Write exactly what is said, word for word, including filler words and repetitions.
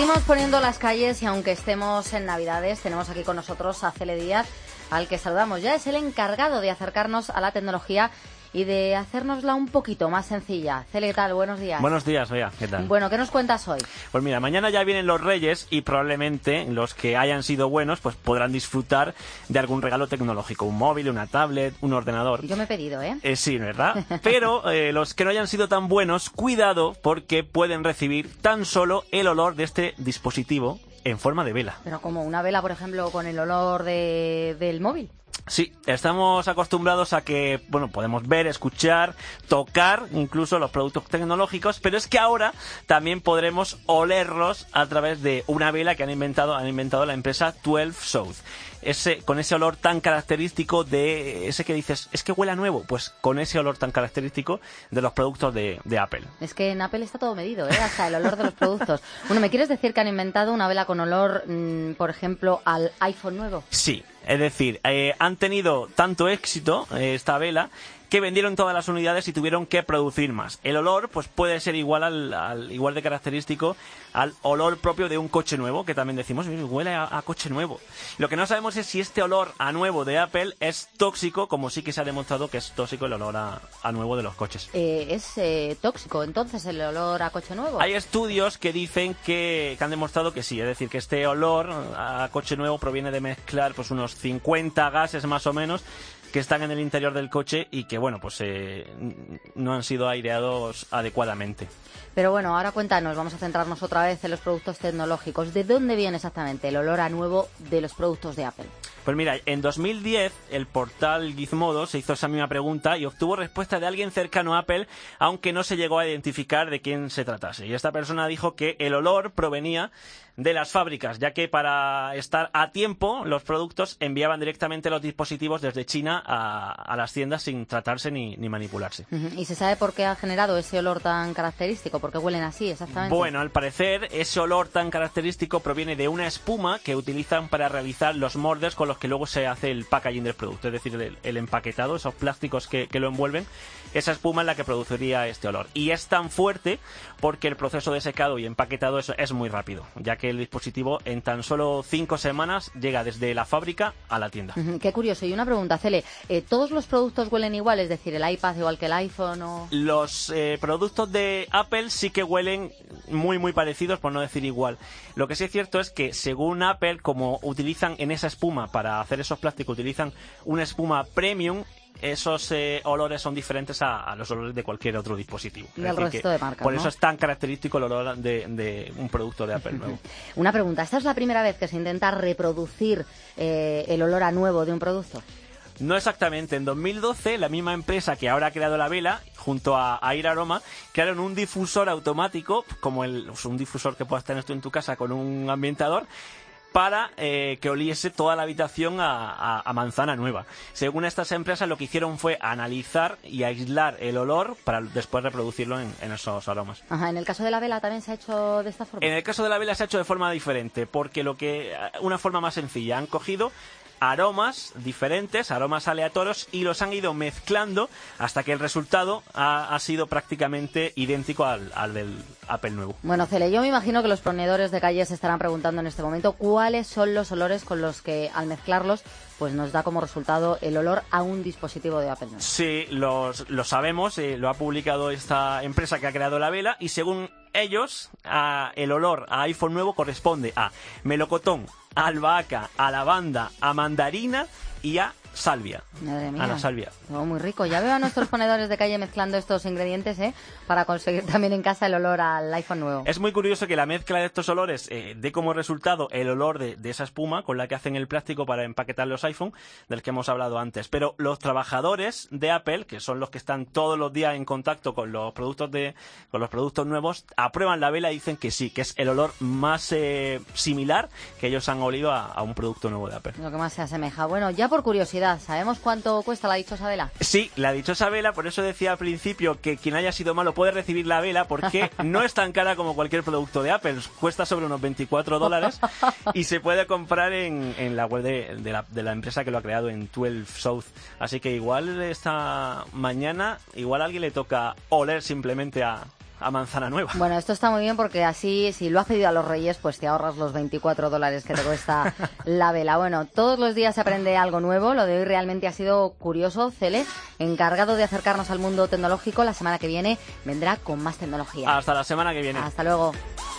Seguimos poniendo las calles y aunque estemos en Navidades, tenemos aquí con nosotros a Cele Díaz, al que saludamos ya. Es el encargado de acercarnos a la tecnología y de hacérnosla un poquito más sencilla. Cele, ¿qué tal? Buenos días. Buenos días, Bea, ¿qué tal? Bueno, ¿qué nos cuentas hoy? Pues mira, mañana ya vienen los Reyes y probablemente los que hayan sido buenos pues podrán disfrutar de algún regalo tecnológico, un móvil, una tablet, un ordenador. Yo me he pedido, ¿eh? eh sí, ¿verdad? Pero eh, los que no hayan sido tan buenos, cuidado, porque pueden recibir tan solo el olor de este dispositivo en forma de vela. Pero como una vela, por ejemplo, con el olor de, del móvil. Sí, estamos acostumbrados a que, bueno, podemos ver, escuchar, tocar incluso los productos tecnológicos, pero es que ahora también podremos olerlos a través de una vela que han inventado, han inventado la empresa doce South. Ese, con ese olor tan característico de ese que dices, es que huele a nuevo, pues con ese olor tan característico de los productos de, de Apple. Es que en Apple está todo medido, ¿eh? Hasta el olor de los productos. Bueno, ¿me quieres decir que han inventado una vela con olor, mmm, por ejemplo, al iPhone nuevo? Sí, es decir, eh, han tenido tanto éxito eh, esta vela que vendieron todas las unidades y tuvieron que producir más. El olor pues puede ser igual al, al igual de característico al olor propio de un coche nuevo, que también decimos, huele a, a coche nuevo. Lo que no sabemos es si este olor a nuevo de Apple es tóxico, como sí que se ha demostrado que es tóxico el olor a, a nuevo de los coches. Eh, ¿Es eh, tóxico entonces el olor a coche nuevo? Hay estudios que dicen que, que han demostrado que sí, es decir, que este olor a coche nuevo proviene de mezclar pues unos cincuenta gases más o menos que están en el interior del coche y que, bueno, pues eh, no han sido aireados adecuadamente. Pero bueno, ahora cuéntanos, vamos a centrarnos otra vez en los productos tecnológicos. ¿De dónde viene exactamente el olor a nuevo de los productos de Apple? Pues mira, en dos mil diez el portal Gizmodo se hizo esa misma pregunta y obtuvo respuesta de alguien cercano a Apple, aunque no se llegó a identificar de quién se tratase. Y esta persona dijo que el olor provenía de las fábricas, ya que para estar a tiempo los productos enviaban directamente los dispositivos desde China a, a las tiendas sin tratarse ni, ni manipularse. Uh-huh. ¿Y se sabe por qué ha generado ese olor tan característico? ¿Por qué huelen así exactamente? Bueno, al parecer ese olor tan característico proviene de una espuma que utilizan para realizar los moldes con los que luego se hace el packaging del producto, es decir, el, el empaquetado, esos plásticos que, que lo envuelven. Esa espuma es la que produciría este olor. Y es tan fuerte porque el proceso de secado y empaquetado es, es muy rápido, ya que el dispositivo en tan solo cinco semanas llega desde la fábrica a la tienda. Uh-huh. Qué curioso. Y una pregunta, Cele, eh, ¿todos los productos huelen igual? Es decir, el iPad igual que el iPhone o... Los eh, productos de Apple sí que huelen muy muy parecidos, por no decir igual. Lo que sí es cierto es que según Apple, como utilizan en esa espuma para hacer esos plásticos, utilizan una espuma premium, esos eh, olores son diferentes a, a los olores de cualquier otro dispositivo. Y al resto de marcas, por ¿no? eso es tan característico el olor de, de un producto de Apple nuevo. Una pregunta, ¿esta es la primera vez que se intenta reproducir eh, el olor a nuevo de un producto? No exactamente. En dos mil doce, la misma empresa que ahora ha creado la vela, junto a Air Aroma, crearon un difusor automático, como el, un difusor que puedas tener tú en tu casa con un ambientador, para eh, que oliese toda la habitación a, a, a manzana nueva. Según estas empresas, lo que hicieron fue analizar y aislar el olor para después reproducirlo en, en esos aromas. Ajá, ¿en el caso de la vela también se ha hecho de esta forma? En el caso de la vela se ha hecho de forma diferente, porque lo que una forma más sencilla, han cogido aromas diferentes, aromas aleatorios, y los han ido mezclando hasta que el resultado ha, ha sido prácticamente idéntico al, al del Apple nuevo. Bueno, Cele, yo me imagino que los ponedores de calle se estarán preguntando en este momento cuáles son los olores con los que al mezclarlos pues nos da como resultado el olor a un dispositivo de Apple nuevo. Sí, los, lo sabemos, eh, lo ha publicado esta empresa que ha creado la vela, y según ellos, a, el olor a iPhone nuevo corresponde a melocotón, a albahaca, a lavanda, a mandarina y a salvia. Madre mía. A la salvia. Oh, muy rico. Ya veo a nuestros ponedores de calle mezclando estos ingredientes, ¿eh? Para conseguir también en casa el olor al iPhone nuevo. Es muy curioso que la mezcla de estos olores eh, dé como resultado el olor de, de esa espuma con la que hacen el plástico para empaquetar los iPhone, del que hemos hablado antes. Pero los trabajadores de Apple, que son los que están todos los días en contacto con los productos de con los productos nuevos, aprueban la vela y dicen que sí, que es el olor más eh, similar que ellos han olido a, a un producto nuevo de Apple. Lo que más se asemeja. Bueno, ya por curiosidad, ¿sabemos cuánto cuesta la dichosa vela? Sí, la dichosa vela, por eso decía al principio que quien haya sido malo puede recibir la vela, porque no es tan cara como cualquier producto de Apple, cuesta sobre unos veinticuatro dólares y se puede comprar en, en la web de, de, la, de la empresa que lo ha creado, en doce South. Así que igual esta mañana, igual a alguien le toca oler simplemente a, a manzana nueva. Bueno, esto está muy bien porque así, si lo has pedido a los Reyes, pues te ahorras los veinticuatro dólares que te cuesta la vela. Bueno, todos los días se aprende algo nuevo. Lo de hoy realmente ha sido curioso. Cele, encargado de acercarnos al mundo tecnológico, la semana que viene vendrá con más tecnología. Hasta la semana que viene. Hasta luego.